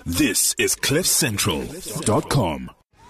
This is CliffCentral.com.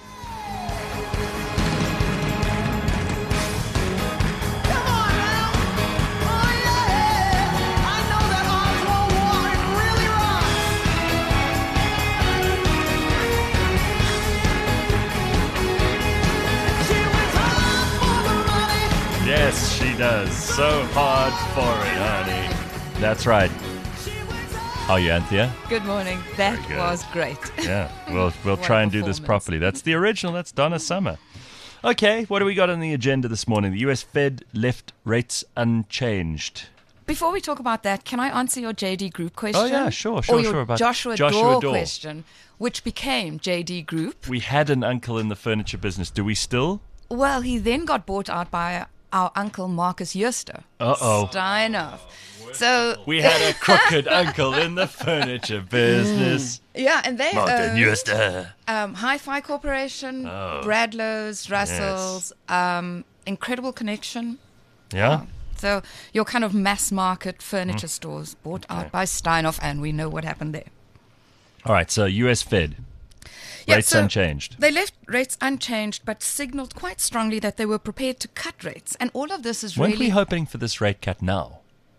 Yes, she does. So hard for it, honey. That's right. How are you, Anthea? Good morning. That was great. Yeah, we'll try and do this properly. That's the original. That's Donna Summer. Okay, what do we got on the agenda this morning? The US Fed left rates unchanged. Before we talk about that, can I answer your JD Group question? Oh, yeah, sure. Or your About Joshua Dole question, which became JD Group. We had an uncle in the furniture business. Do we still? Well, he then got bought out by our uncle Marcus Jooste. Steinhoff. So we had a crooked uncle in the furniture business. Yeah, and they Marcus Jooste. Hi-Fi Corporation, Bradlow's, Russell's, Incredible Connection. Yeah. So your kind of mass market furniture stores bought out by Steinhoff, and we know what happened there. All right, so US Fed. Rates unchanged. They left rates unchanged, but signaled quite strongly that they were prepared to cut rates. And all of this is Weren't we hoping for this rate cut now?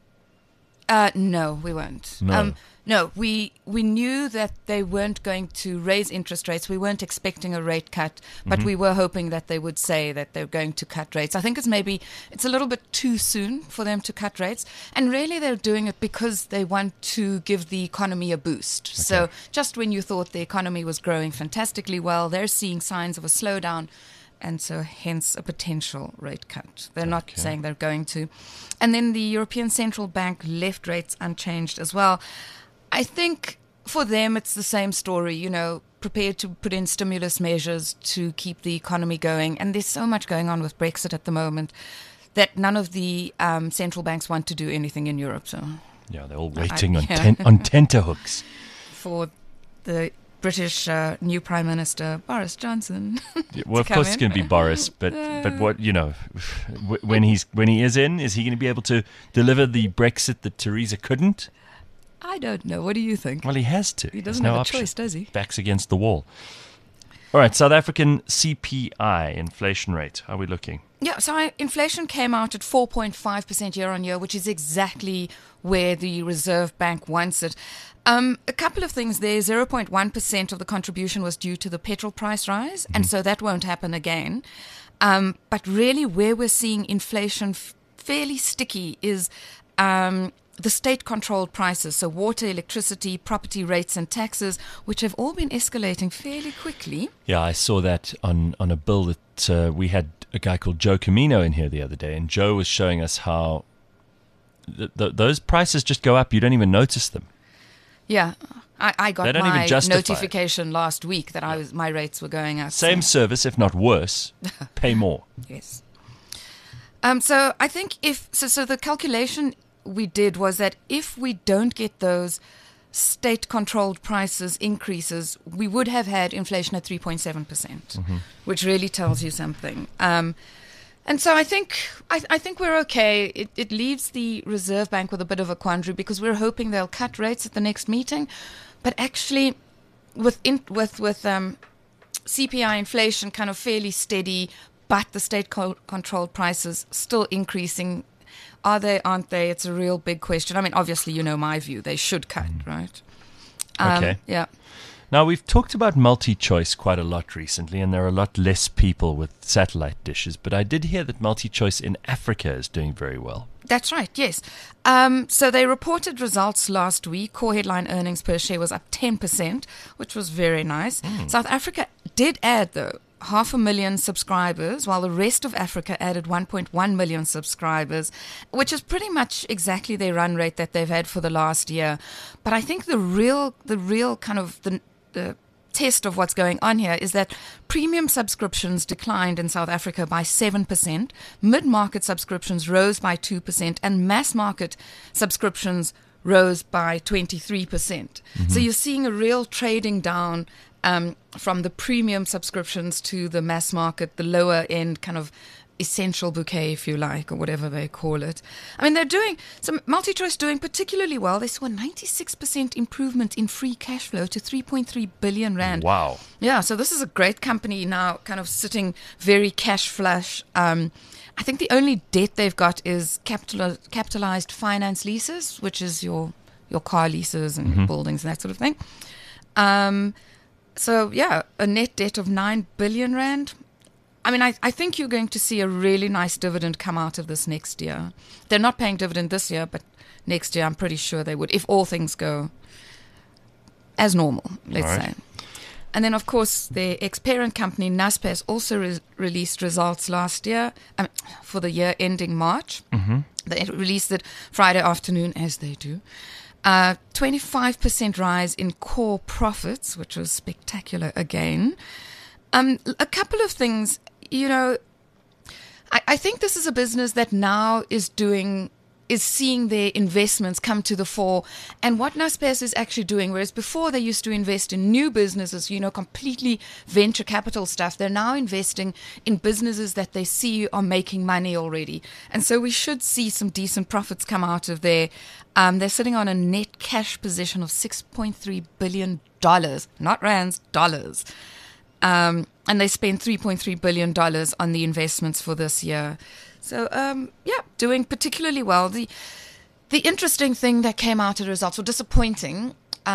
No, we weren't. No. We knew that they weren't going to raise interest rates. We weren't expecting a rate cut, but we were hoping that they would say that they're going to cut rates. I think it's a little bit too soon for them to cut rates. And really they're doing it because they want to give the economy a boost. Okay. So just when you thought the economy was growing fantastically well, they're seeing signs of a slowdown. And so hence a potential rate cut. They're not saying they're going to. And then the European Central Bank left rates unchanged as well. I think for them it's the same story, prepared to put in stimulus measures to keep the economy going. And there's so much going on with Brexit at the moment that none of the central banks want to do anything in Europe. So yeah, they're all waiting on tenterhooks. For the British new Prime Minister Boris Johnson. Well, of course it's going to be Boris, but what when he is in, is he going to be able to deliver the Brexit that Theresa couldn't? I don't know. What do you think? Well, he has to. He doesn't have a choice, does he? Backs against the wall. All right, South African CPI inflation rate. How are we looking? Yeah, so inflation came out at 4.5% year on year, which is exactly where the Reserve Bank wants it. A couple of things there. 0.1% of the contribution was due to the petrol price rise, and so that won't happen again. But really where we're seeing inflation fairly sticky is the state-controlled prices, so water, electricity, property rates and taxes, which have all been escalating fairly quickly. Yeah, I saw that on a bill that we had a guy called Joe Camino in here the other day, and Joe was showing us how those prices just go up. You don't even notice them. Yeah, I got my notification last week that my rates were going up. Same service, if not worse, pay more. Yes. So I think so the calculation we did was that if we don't get those state-controlled prices increases, we would have had inflation at 3.7%, which really tells you something. And so I think we're okay. It leaves the Reserve Bank with a bit of a quandary because we're hoping they'll cut rates at the next meeting, but actually with CPI inflation kind of fairly steady, but the state-controlled prices still increasing. Are they, aren't they? It's a real big question. I mean, obviously, my view. They should cut, right? Okay. Yeah. Now, we've talked about multi-choice quite a lot recently, and there are a lot less people with satellite dishes, but I did hear that multi-choice in Africa is doing very well. That's right, yes. So they reported results last week. Core headline earnings per share was up 10%, which was very nice. South Africa did add, though, 500,000 subscribers, while the rest of Africa added 1.1 million subscribers, which is pretty much exactly their run rate that they've had for the last year. But I think the real kind of the test of what's going on here is that premium subscriptions declined in South Africa by 7%, mid-market subscriptions rose by 2%, and mass market subscriptions rose by 23%. So you're seeing a real trading down from the premium subscriptions to the mass market, the lower end kind of essential bouquet, if you like, or whatever they call it. I mean, they're doing some MultiChoice doing particularly well. They saw a 96% improvement in free cash flow to 3.3 billion rand. Wow. Yeah, so this is a great company now, kind of sitting very cash flush. I think the only debt they've got is capitalized finance leases, which is your car leases and buildings and that sort of thing. So, yeah, a net debt of 9 billion rand. I mean, I think you're going to see a really nice dividend come out of this next year. They're not paying dividend this year, but next year I'm pretty sure they would, if all things go as normal, let's say. And then, of course, their ex-parent company, Naspers, also released results last year, for the year ending March. They released it Friday afternoon, as they do. 25% rise in core profits, which was spectacular again. A couple of things, I think this is a business that now is seeing their investments come to the fore, and what Naspers is actually doing, whereas before they used to invest in new businesses, completely venture capital stuff, they're now investing in businesses that they see are making money already. And so we should see some decent profits come out of there. They're sitting on a net cash position of $6.3 billion, not rands, dollars. And they spent $3.3 billion on the investments for this year. So, doing particularly well. The interesting thing that came out of the results, or disappointing,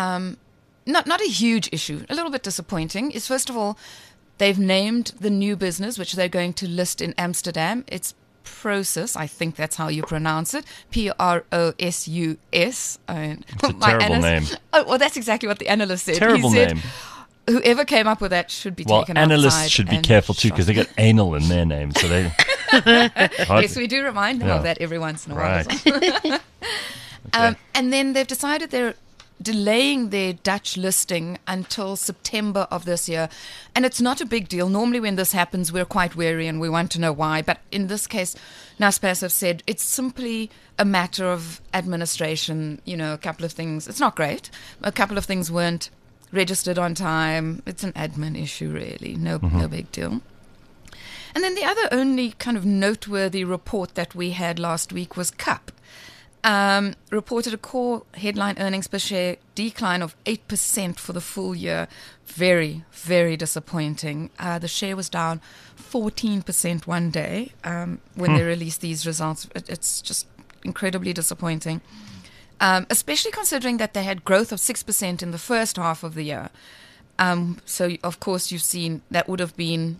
not a huge issue, a little bit disappointing, is first of all, they've named the new business, which they're going to list in Amsterdam. It's Prosus, I think that's how you pronounce it, Prosus. It's a terrible name. Oh, well, that's exactly what the analyst said. Terrible he said, name. Whoever came up with that should be taken outside. Well, analysts should be careful too, because they get anal in their name. So they. Yes, we do remind them of that every once in a while. Right. Okay. And then they've decided they're delaying their Dutch listing until September of this year. And it's not a big deal. Normally when this happens, we're quite wary and we want to know why. But in this case, Naspers have said it's simply a matter of administration. A couple of things. It's not great. A couple of things weren't registered on time. It's an admin issue, really. No big deal. And then the other only kind of noteworthy report that we had last week was KAP. Reported a core headline earnings per share decline of 8% for the full year. Very, very disappointing. The share was down 14% one day when they released these results. It's just incredibly disappointing. Especially considering that they had growth of 6% in the first half of the year. So, of course, you've seen that would have been,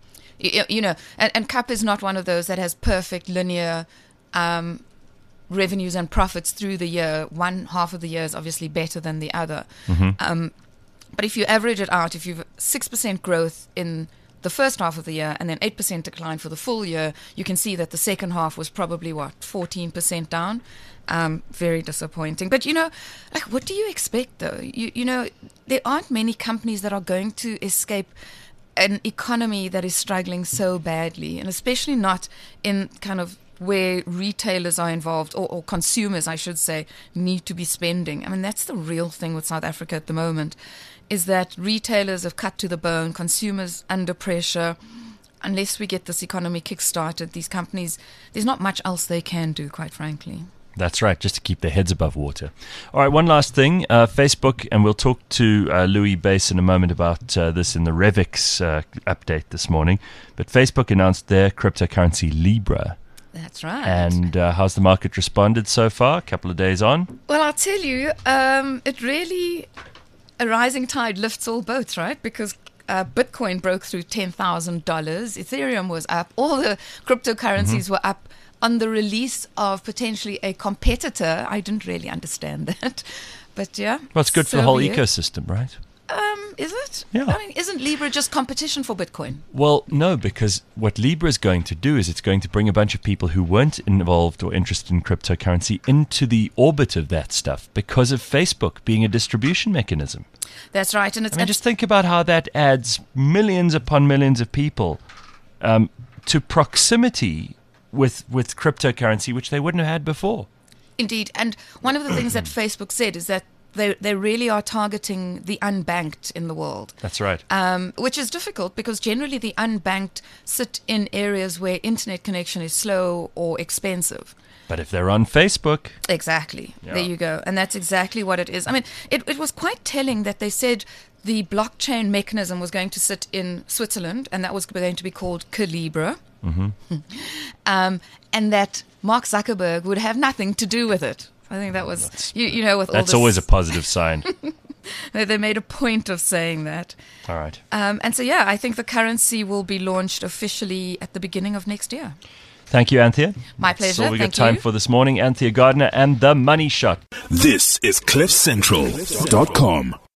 and KAP is not one of those that has perfect linear revenues and profits through the year. One half of the year is obviously better than the other. But if you average it out, if you've 6% growth in the first half of the year and then 8% decline for the full year, you can see that the second half was probably, 14% down. Very disappointing. But, what do you expect, though? There aren't many companies that are going to escape an economy that is struggling so badly, and especially not in kind of where retailers are involved, or consumers, I should say, need to be spending. I mean, that's the real thing with South Africa at the moment, is that retailers have cut to the bone, consumers under pressure. Unless we get this economy kick-started, these companies, there's not much else they can do, quite frankly. That's right, just to keep their heads above water. All right, one last thing. Facebook, and we'll talk to Louis Base in a moment about this in the Revix update this morning. But Facebook announced their cryptocurrency Libra. That's right. And how's the market responded so far, a couple of days on? Well, I'll tell you, it really, a rising tide lifts all boats, right? Because Bitcoin broke through $10,000. Ethereum was up. All the cryptocurrencies were up on the release of potentially a competitor. I didn't really understand that. But yeah. Well, it's good for the whole ecosystem, right? Is it? Yeah. I mean, isn't Libra just competition for Bitcoin? Well, no, because what Libra is going to do is it's going to bring a bunch of people who weren't involved or interested in cryptocurrency into the orbit of that stuff because of Facebook being a distribution mechanism. That's right. And it's just think about how that adds millions upon millions of people to proximity with cryptocurrency, which they wouldn't have had before. Indeed. And one of the things that Facebook said is that they really are targeting the unbanked in the world. That's right. Which is difficult because generally the unbanked sit in areas where internet connection is slow or expensive. But if they're on Facebook. Exactly. Yeah. There you go. And that's exactly what it is. I mean, it was quite telling that they said the blockchain mechanism was going to sit in Switzerland, and that was going to be called Calibra. And that Mark Zuckerberg would have nothing to do with it. I think that was, you know, with all this. That's always a positive sign. They made a point of saying that. All right. And so, yeah, I think the currency will be launched officially at the beginning of next year. Thank you, Anthea. My pleasure. That's all we got Thank time you. for this morning. Anthea Gardner and The Money Shot. This is CliffCentral.com.